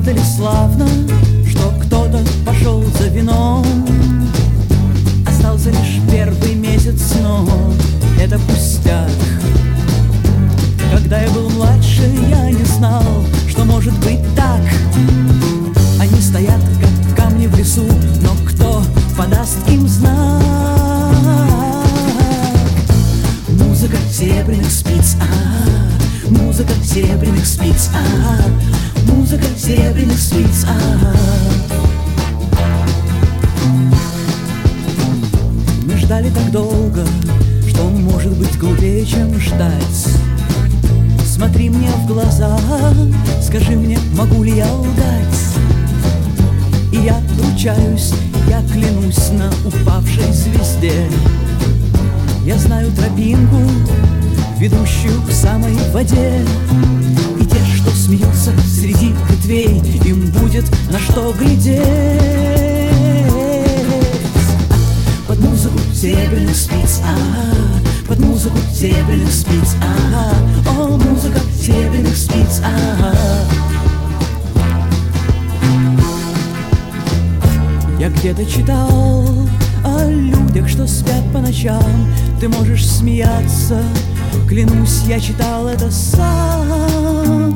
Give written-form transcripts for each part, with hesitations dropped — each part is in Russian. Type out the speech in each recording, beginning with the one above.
правда ли славно, что кто-то пошел за вином? Остался лишь первый месяц, но это пустяк. Когда я был младше, я не знал, что может быть так. Они стоят, как камни в лесу, но кто подаст им знак? Музыка серебряных спиц, музыка серебряных спиц, музыка серебряных спиц, Мы ждали так долго, что может быть глупее, чем ждать. Смотри мне в глаза, скажи мне, могу ли я лгать? И я ручаюсь, я клянусь на упавшей звезде. Я знаю тропинку, ведущую к самой воде. И те, что смеются среди ветвей, им будет на что глядеть. Под музыку серебряных спиц, под музыку серебряных спиц, о, музыка серебряных спиц, Я где-то читал о людях, что спят по ночам. Ты можешь смеяться, клянусь, я читал это сам.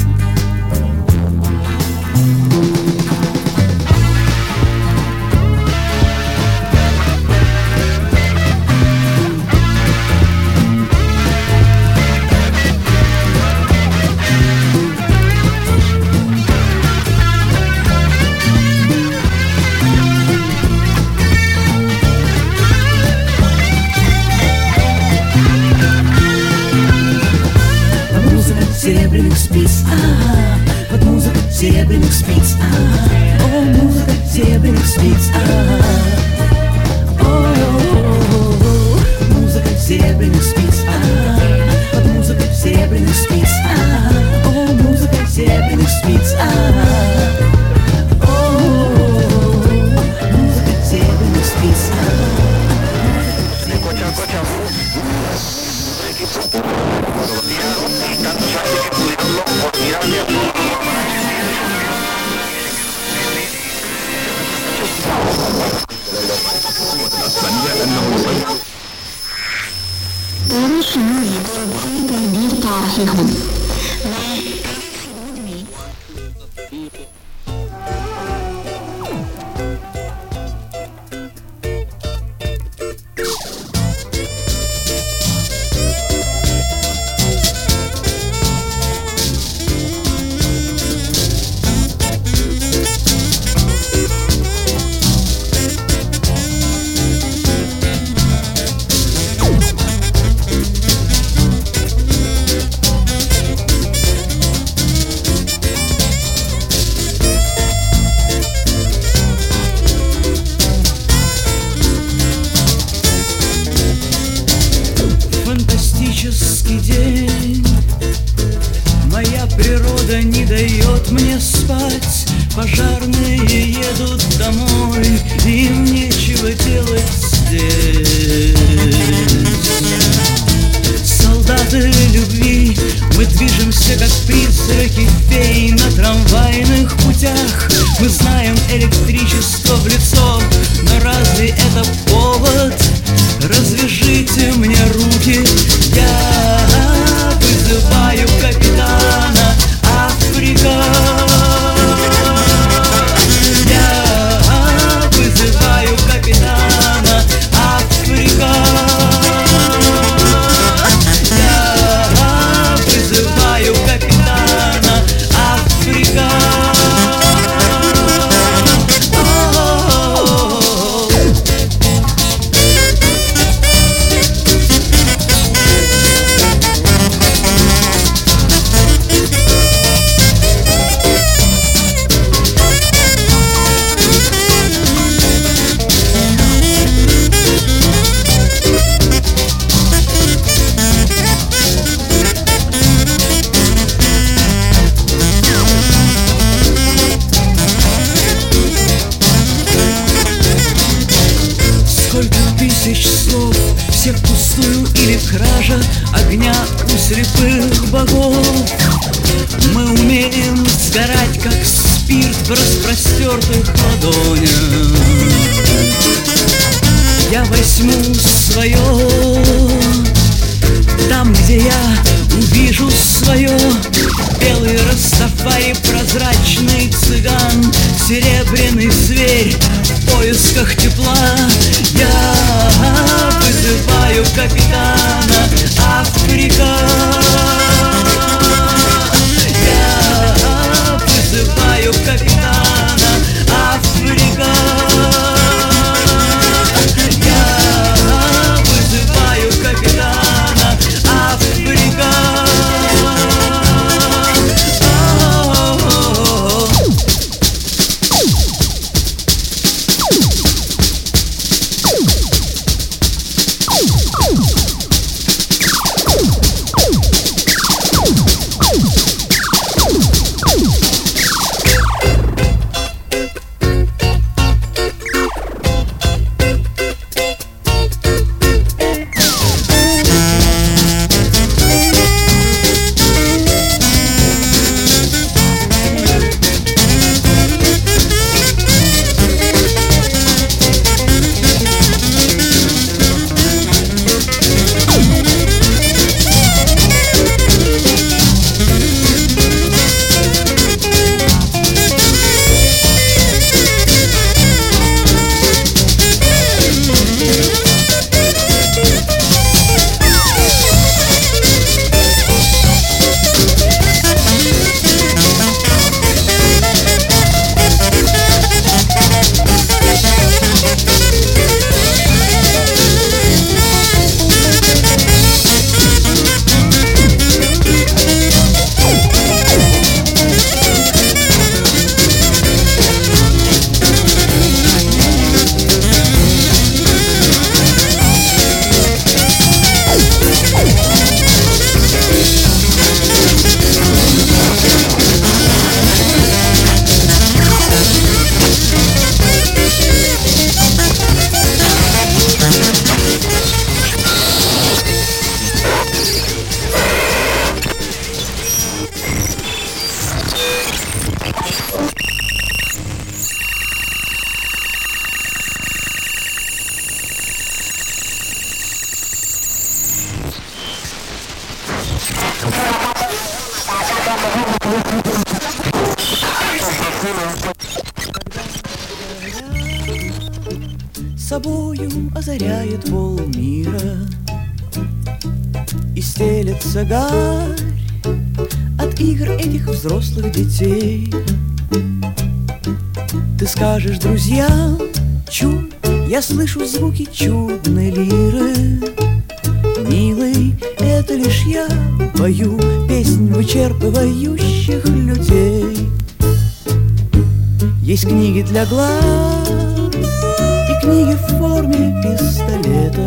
Серебряных спиц, под музыку серебряных спиц, о, музыка серебряных спиц, о, музыка серебряных спиц, под музыку серебряных спиц, о, музыка серебряных спиц, о, музыка серебряных спиц. Фантастический день, моя природа не дает мне спать. Пожарные едут домой, им нечего делать здесь. Солдаты любви, мы движемся как призраки фей на трамвайных путях. Мы знаем электричество в лицо, но разве это повод? Развяжите мне руки, я вызываю капитана Африка. Я вызываю капитана Африка. Я вызываю капитана Африка. Тысяч слов, всех пустую или кража огня у слепых богов. Мы умеем сгорать, как в распростертых ладонях. Я возьму свое там, где я увижу свое. Белый растафари, прозрачный цыган, серебряный зверь в поисках тепла. Я вызываю капитана Африка. Я вызываю капитана Африка. Я вызываю капитана Африка. Собою озаряет полмира, и стелется гарь от игр этих взрослых детей. Ты скажешь друзьям: чуд, я слышу звуки чудной лиры. Милый, это лишь я пою песнь вычерпывающих людей. Есть книги для глаз и книги в форме пистолета.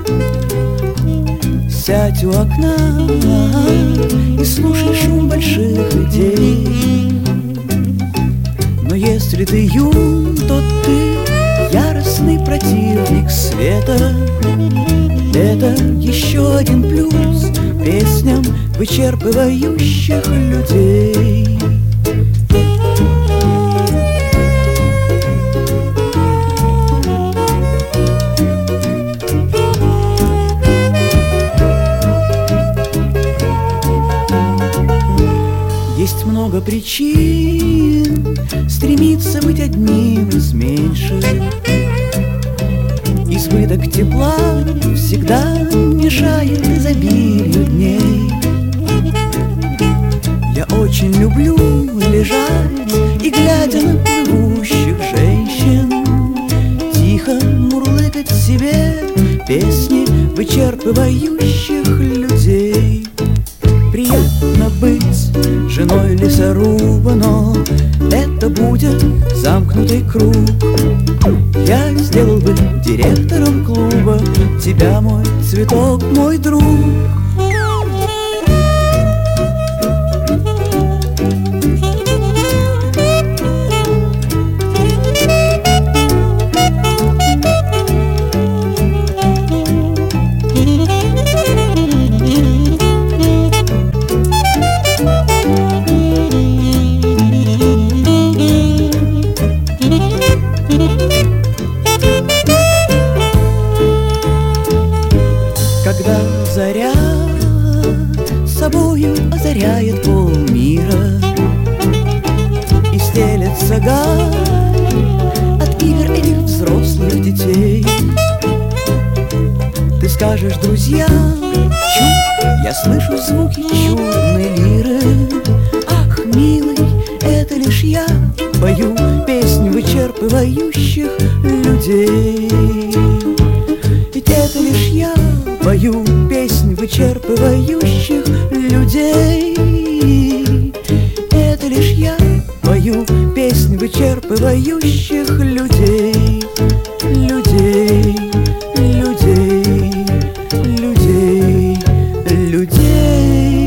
Сядь у окна и слушай шум больших идей. Но если ты юн, то ты яростный противник света. Это еще один плюс песням вычерпывающих людей. Есть много причин стремиться быть одним из меньших. Избыток тепла всегда мешает изобилию дней. Я очень люблю лежать и, глядя на плывущих женщин, тихо мурлыкать себе песни вычерпывающих людей. Приятно быть женой лесоруба, но это будет замкнутый круг. Я сделал бы директором клуба тебя, мой цветок, мой друг. загар от игр этих взрослых детей. Ты скажешь друзьям: чу, я слышу звуки чудной лиры. Ах, милый, это лишь я пою песнь вычерпывающих людей. Ведь это лишь я пою песнь вычерпывающих людей. Это лишь я пою песнь вычерпывающих людей. Людей, людей, людей, людей.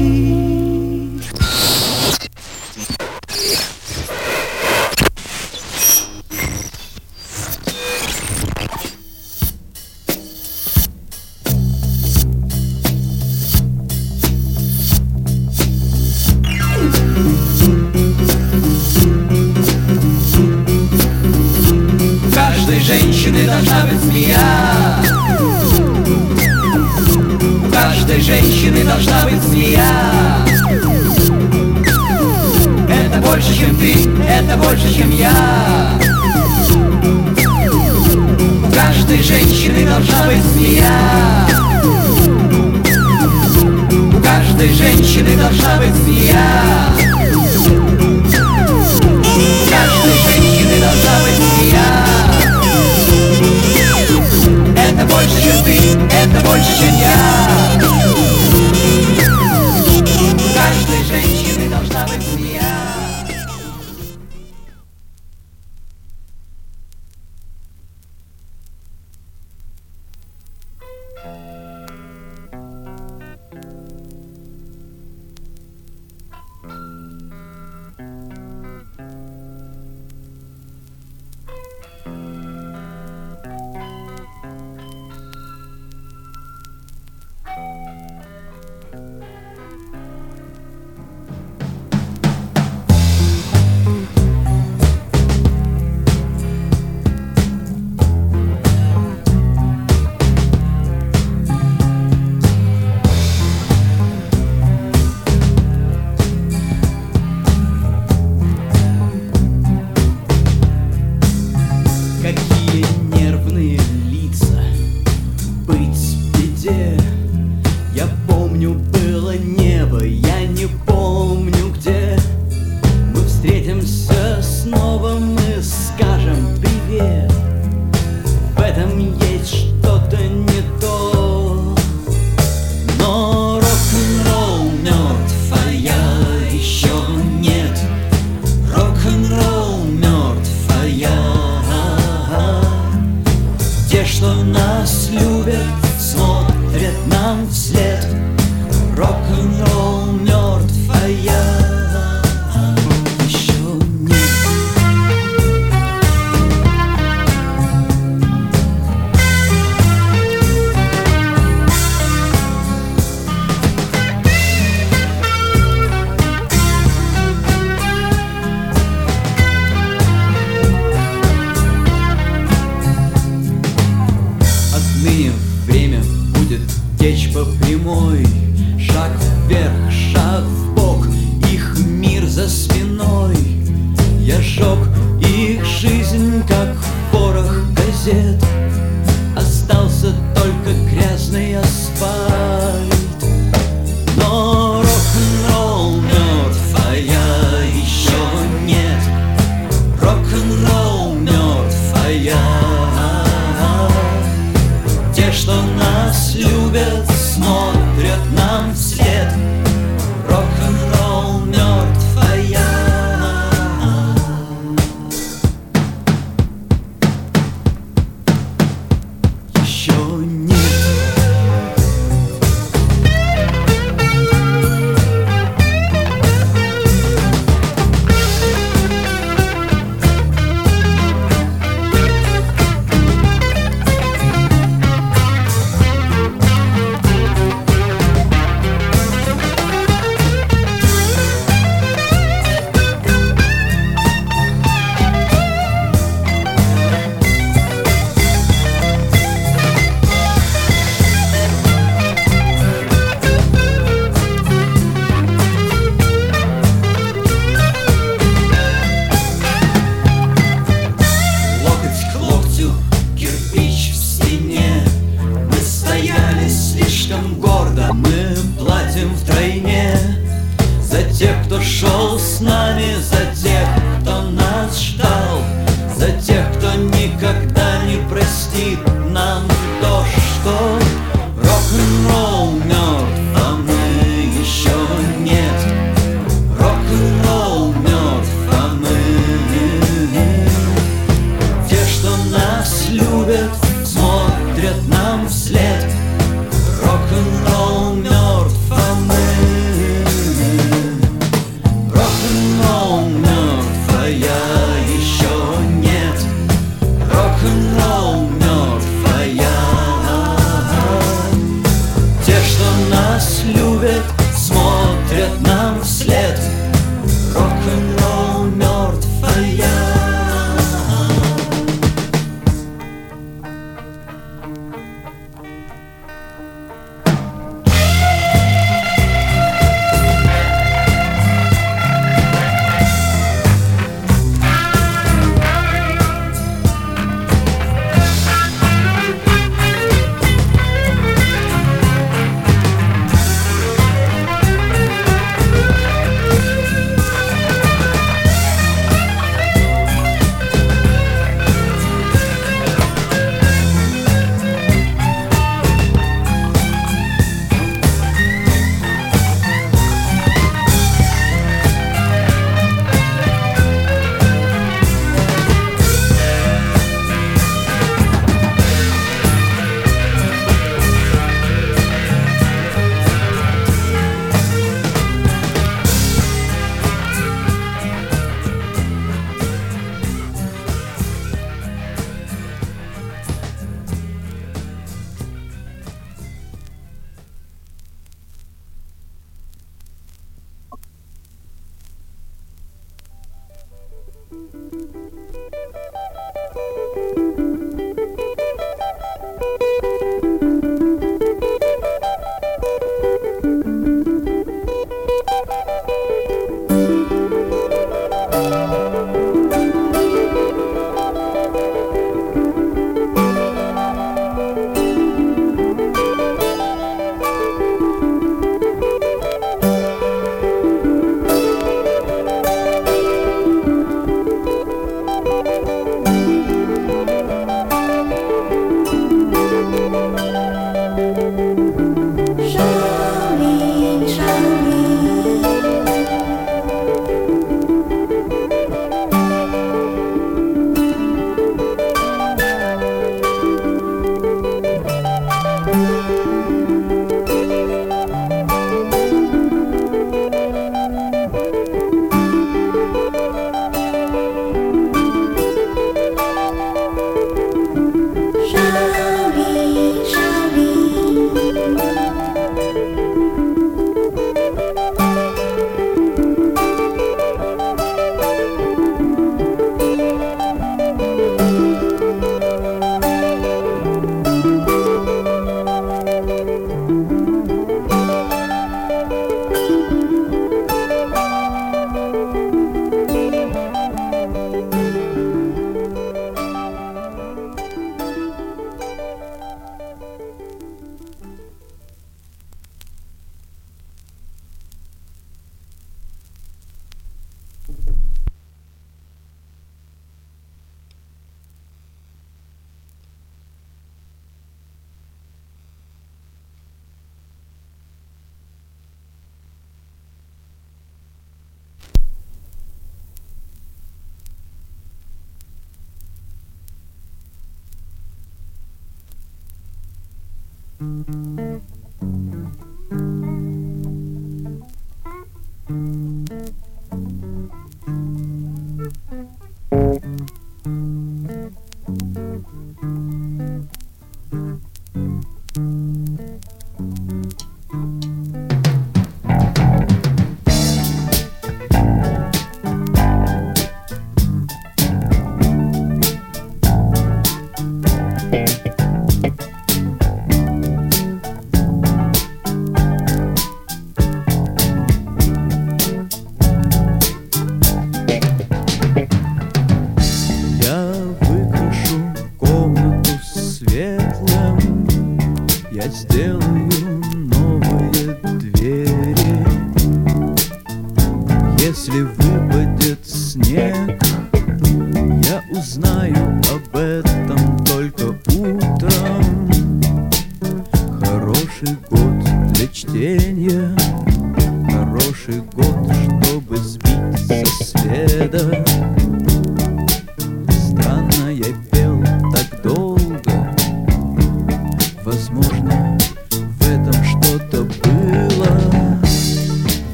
Женщины должна быть змея. У каждой женщины должна быть змея. Это больше, чем ты, это больше, чем я. У каждой женщины должна быть змея. У каждой женщины должна быть змея. У каждой женщины должна быть змея. Это больше, чем ты, это больше, чем я. У каждой женщины должна быть змея. моя.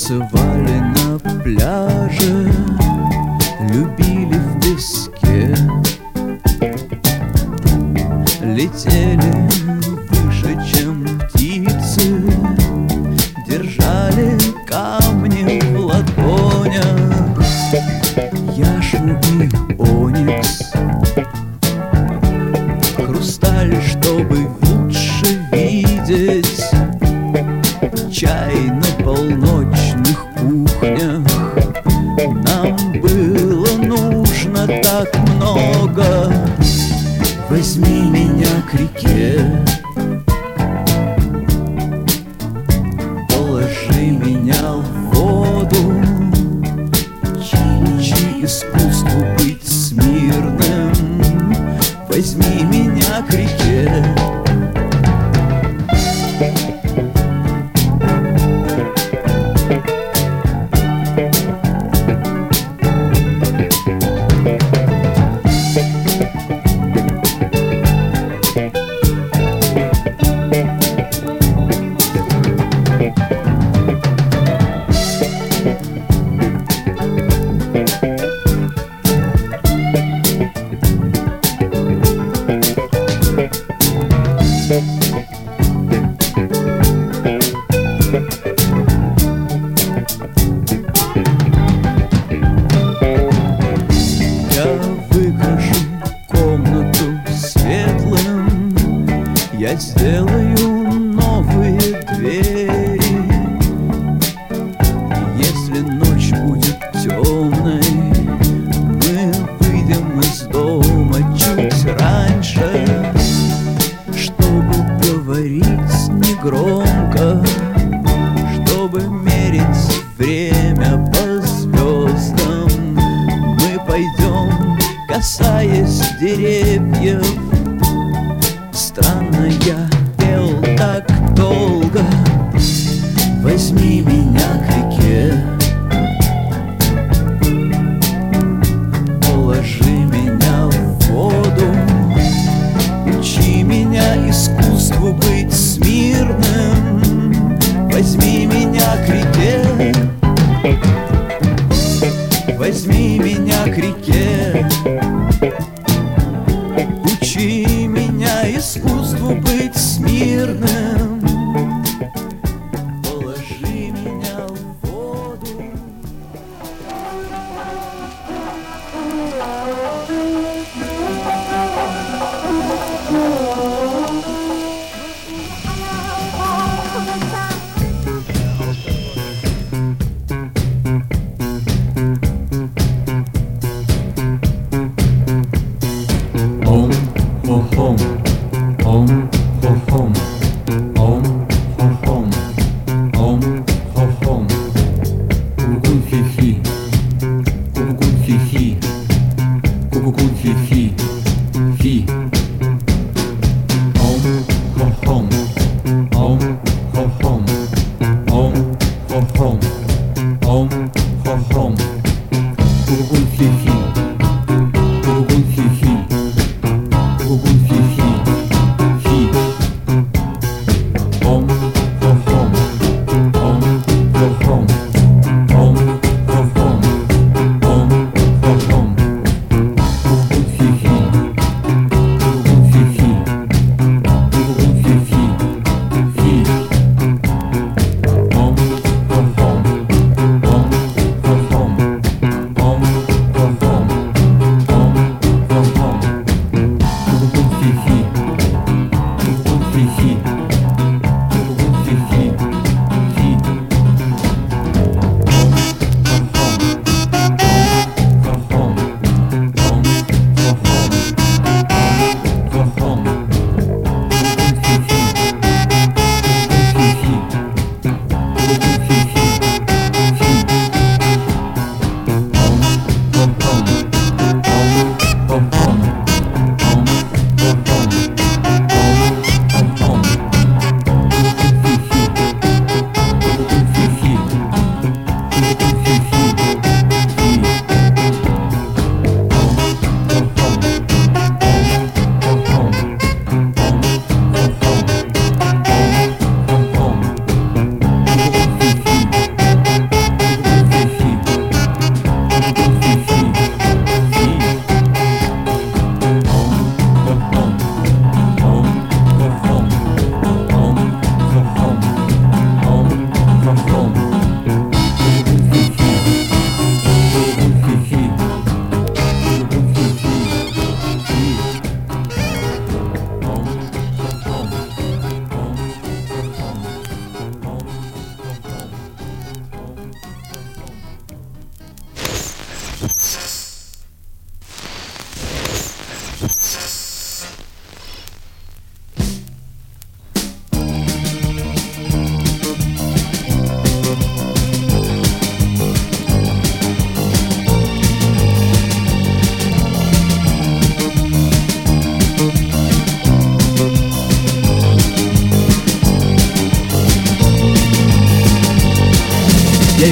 Танцевали на пляже, любили в песке, летели выше, чем птицы, держали камни в ладонях, яшму и оникс, хрусталь, чтобы лучше видеть, чай на полночных кухнях. Нам было нужно так много. Возьми меня к реке, положи меня в воду, учи искусству быть смирным. Возьми меня к реке. Я сделаю новые двери. Если ночь будет темной, мы выйдем из дома чуть раньше, чтобы говорить негромко, чтобы мерить время по звездам. Мы пойдем, касаясь деревьев. Странно, я пел так долго. Возьми меня к реке, положи меня в воду, учи меня искусству быть смирным. Возьми меня к реке, возьми меня к реке, учи меня искусству быть смирным. Положи меня в воду.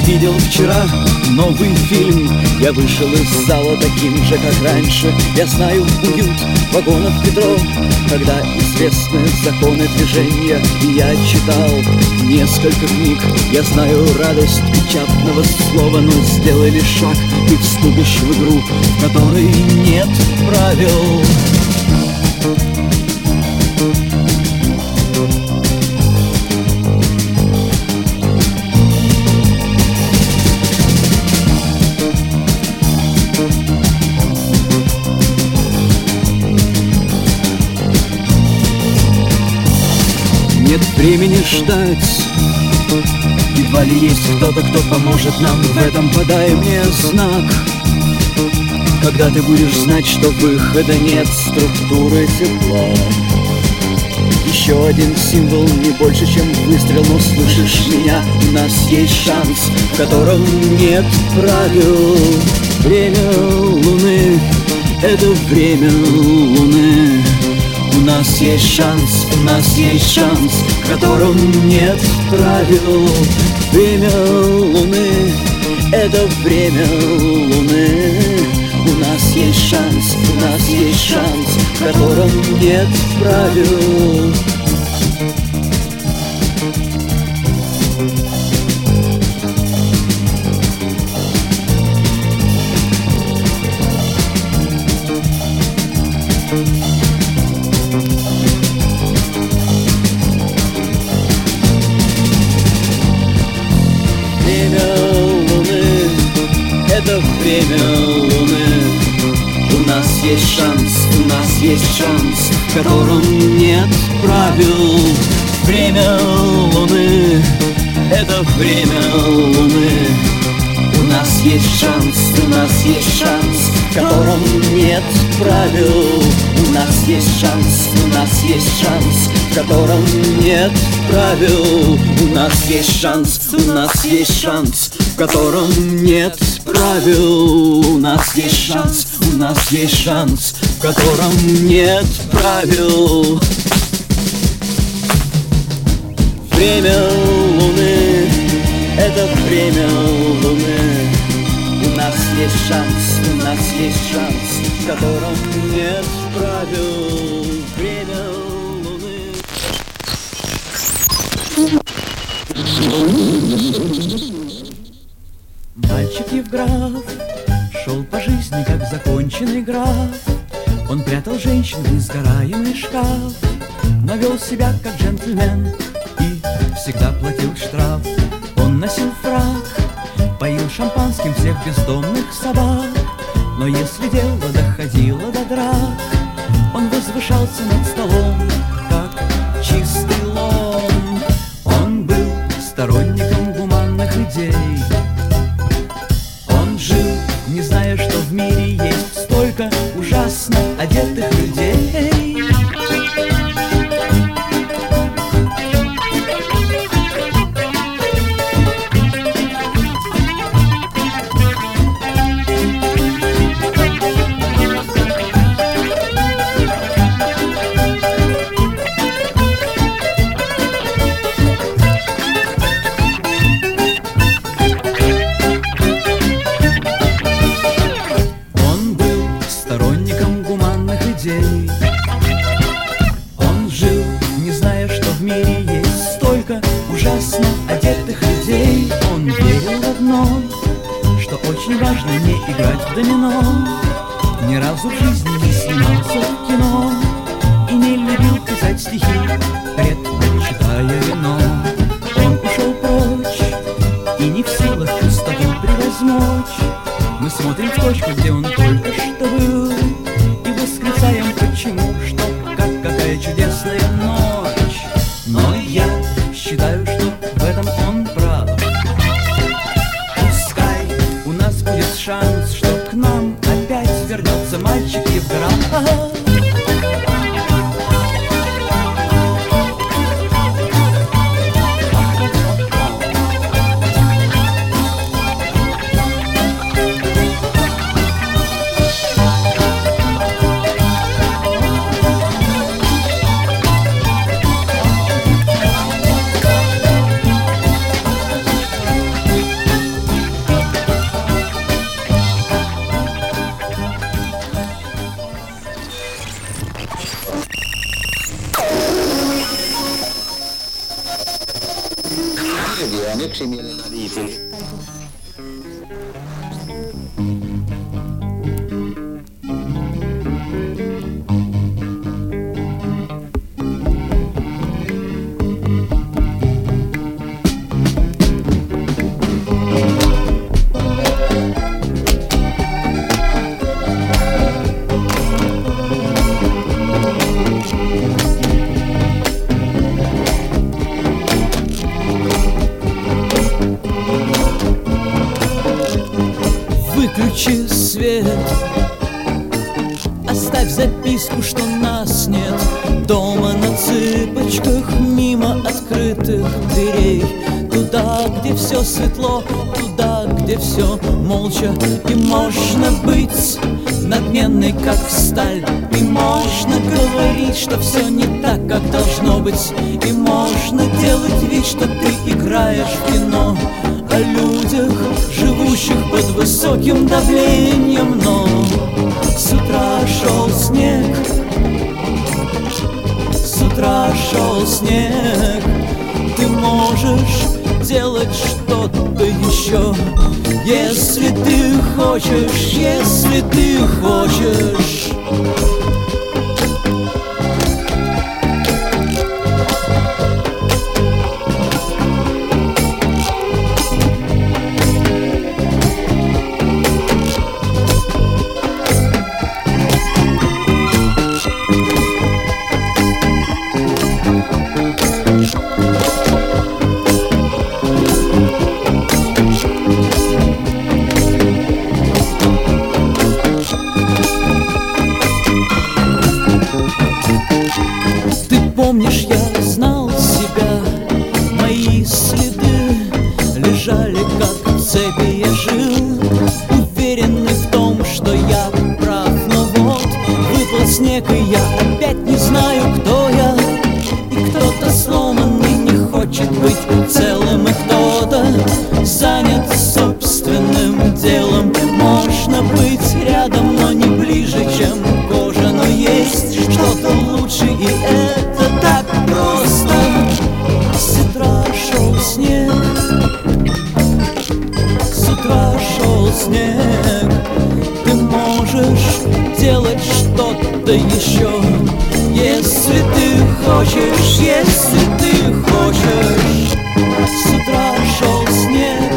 видел вчера новый фильм. Я вышел из зала таким же, как раньше. Я знаю уют вагонов метро, когда известны законы движения. И я читал несколько книг. Я знаю радость печатного слова, но сделали шаг, и вступишь в игру, в которой нет правил. Нет времени ждать. Едва ли есть кто-то, кто поможет нам в этом. Подай мне знак, когда ты будешь знать, что выхода нет. Структуры тепла. Еще один символ, не больше, чем выстрел. Но слышишь меня? У нас есть шанс, в котором нет правил. Время Луны — это время Луны. У нас есть шанс, у нас есть шанс, в котором нет правил. Время Луны — это время Луны. У нас есть шанс, у нас есть шанс, в котором нет правил. Время Луны. У нас есть шанс, у нас есть шанс, в котором нет правил. Время Луны — это время Луны. У нас есть шанс, у нас есть шанс, в котором нет правил. У нас есть шанс, у нас есть шанс, в котором нет правил. У нас есть шанс, у нас есть шанс, в котором нет правил. У нас есть шанс, у нас есть шанс, в котором нет правил. Время Луны — это время Луны. У нас есть шанс, у нас есть шанс, в котором нет правил. Время Луны. Мальчик Евграф шел по жизни, как законченный граф. Он прятал женщин в несгораемый шкаф, но вел себя как джентльмен и всегда платил штраф. Он носил фрак, поил шампанским всех бездомных собак. Но если дело доходило до драк, он возвышался над столом, как чистый лом. Он был сторонником гуманных идей. Он жил, не зная, что в мире есть столько ужасно одетых людей. Он жил, не зная, что в мире есть столько ужасно одетых людей. Он верил в одно, что очень важно не играть в домино. Ни разу в жизни не снимался в кино и не любил писать стихи, предпочитая вино. Он ушел прочь и не в силах пустоту превозмочь. Мы смотрим в точку, где он только что был, и восклицаем, почему, что, как, какая чудесная ночь. Но я считаю, что в этом он прав. Пускай у нас будет шанс, что к нам опять вернется мальчик Евграф. arvio on yksimielinen viisi. Выключи свет, оставь записку, что нас нет дома. На цыпочках мимо открытых дверей, туда, где все светло, туда, где все молча. И можно быть надменной, как сталь, и можно говорить, что все не так, как должно быть, и можно делать вид, что ты играешь в кино о людях, живущих под высоким давлением. Но с утра шел снег, с утра шел снег. Ты можешь делать что-то еще, если ты хочешь, если ты хочешь. Помнишь, я знал себя, мои следы лежали как в цепи. Я жил, уверенный в том, что я прав. Но вот выпал снег, и я опять не знаю, кто я. И кто-то сломанный не хочет быть целым, и кто-то занят собственным делом. Можно быть рядом, но не ближе, чем кожа. Но есть что-то лучше, и это так просто. С утра шел снег, с утра шел снег. Ты можешь делать что-то еще, если ты хочешь, если ты хочешь. С утра шел снег,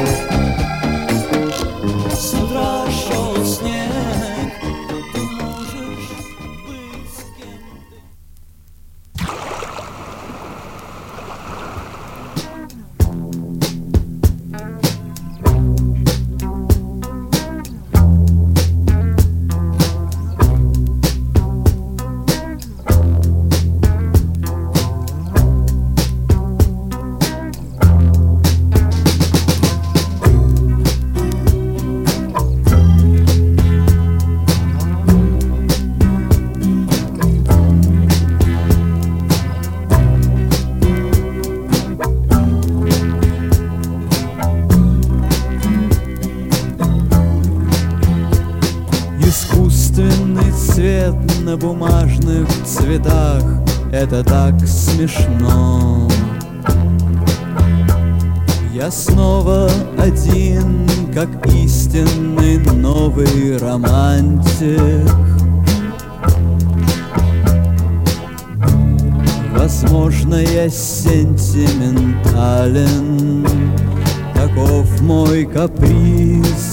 с утра шел снег. Ты можешь быть с кем-то. Искусственный цвет на бумажных цветах — это так смешно. Я снова один, как истинный новый романтик. Возможно, я сентиментален, таков мой каприз.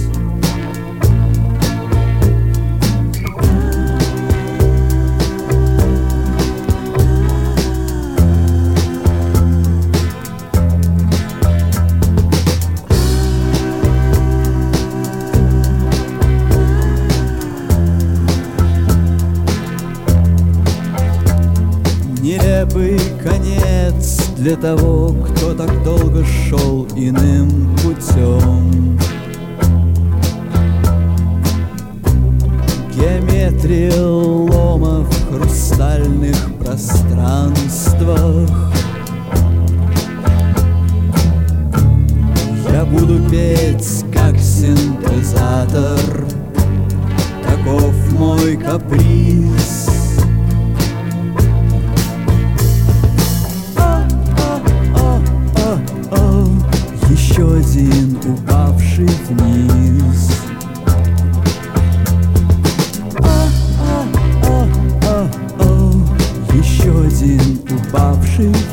Нелепый конец для того, кто так долго шел иным путем. Геометрия лома в хрустальных пространствах. Я буду петь, как синтезатор, таков мой каприз.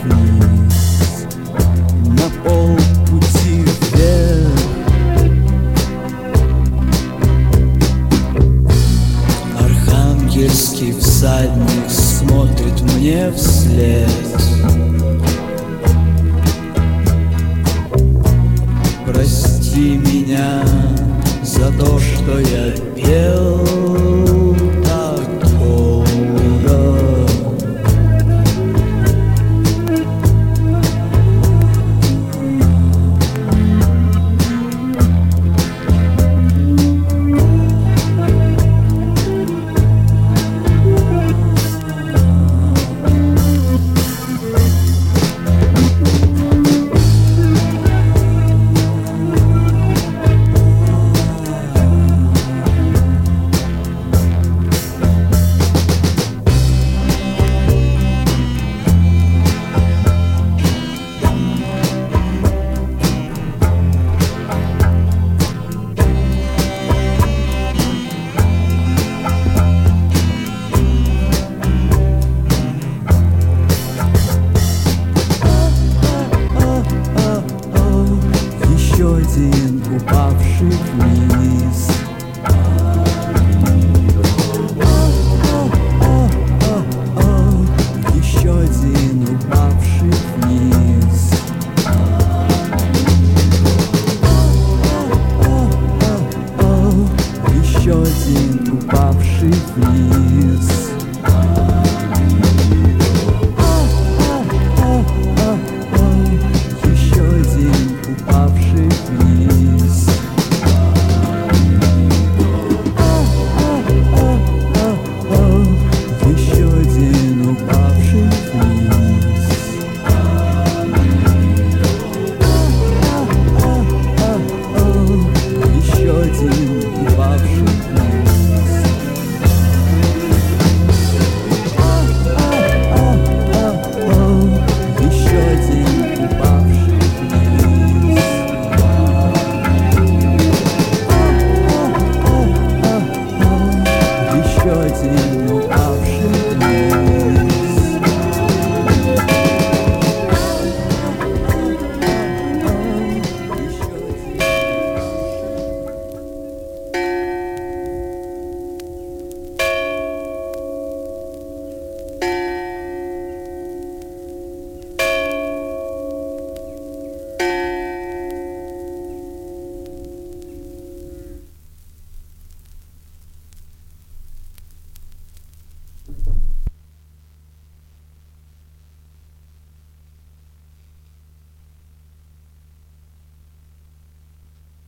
вниз, на полпути вверх. Архангельский всадник смотрит мне вслед. Прости меня за то, что я пел.